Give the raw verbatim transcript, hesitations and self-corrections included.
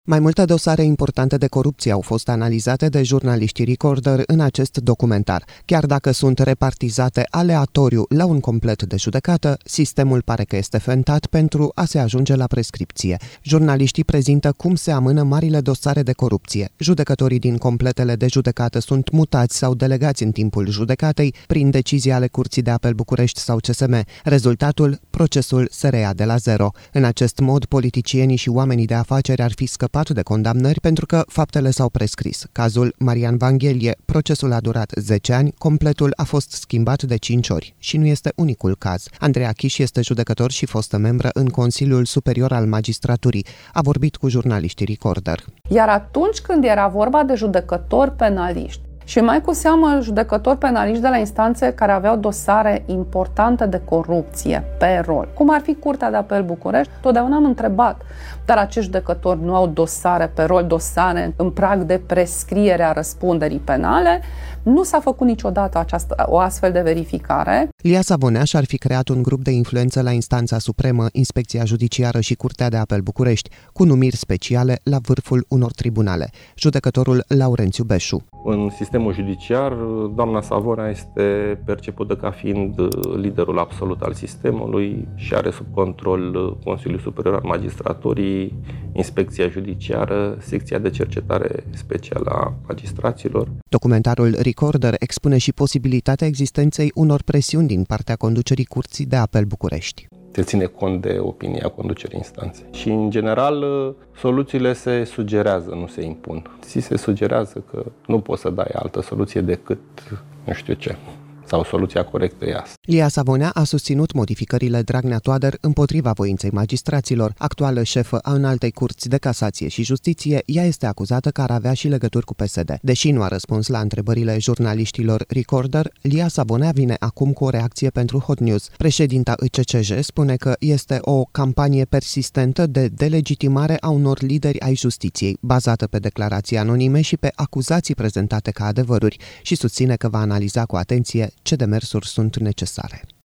Mai multe dosare importante de corupție au fost analizate de jurnaliștii Recorder în acest documentar. Chiar dacă sunt repartizate aleatoriu la un complet de judecată, sistemul pare că este fentat pentru a se ajunge la prescripție. Jurnaliștii prezintă cum se amână marile dosare de corupție. Judecătorii din completele de judecată sunt mutați sau delegați în timpul judecatei prin decizii ale Curții de Apel București sau C S M. Rezultatul? Procesul se reia de la zero. În acest mod, politicienii și oamenii de afaceri ar fi scăpat de condamnări pentru că faptele s-au prescris. Cazul Marian Vanghelie, procesul a durat zece ani, completul a fost schimbat de cinci ori și nu este unicul caz. Andreea Chiș este judecător și fostă membră în Consiliul Superior al Magistraturii. A vorbit cu jurnaliștii Recorder. Iar atunci când era vorba de judecători penaliști, și mai cu seamă judecători penaliști de la instanțe care aveau dosare importante de corupție pe rol, cum ar fi Curtea de Apel București, totdeauna am întrebat, dar acești judecători nu au dosare pe rol, dosare în prag de prescriere a răspunderii penale? Nu s-a făcut niciodată această, o astfel de verificare. Lia Savoneaș ar fi creat un grup de influență la Instanța Supremă, Inspecția Judiciară și Curtea de Apel București, cu numiri speciale la vârful unor tribunale. Judecătorul Laurențiu Beșu. În sistemul judiciar, doamna Savonea este percepută ca fiind liderul absolut al sistemului și are sub control Consiliul Superior al Magistraturii, Inspecția Judiciară, Secția de Cercetare Specială a Magistraților. Documentarul Recorder expune și posibilitatea existenței unor presiuni din partea conducerii Curții de Apel București. Se ține cont de opinia conducerii instanței. Și, în general, soluțiile se sugerează, nu se impun. Ți se sugerează că nu poți să dai altă soluție decât nu știu ce, sau soluția corectă e asta. Lia Savonea a susținut modificările Dragnea-Toader împotriva voinței magistraților. Actuală șefă a Înaltei Curți de Casație și Justiție, ea este acuzată că ar avea și legături cu P S D. Deși nu a răspuns la întrebările jurnaliștilor Recorder, Lia Savonea vine acum cu o reacție pentru Hot News. Președinta I C C J spune că este o campanie persistentă de delegitimare a unor lideri ai justiției, bazată pe declarații anonime și pe acuzații prezentate ca adevăruri, și susține că va analiza cu atenție ce demersuri sunt necesare.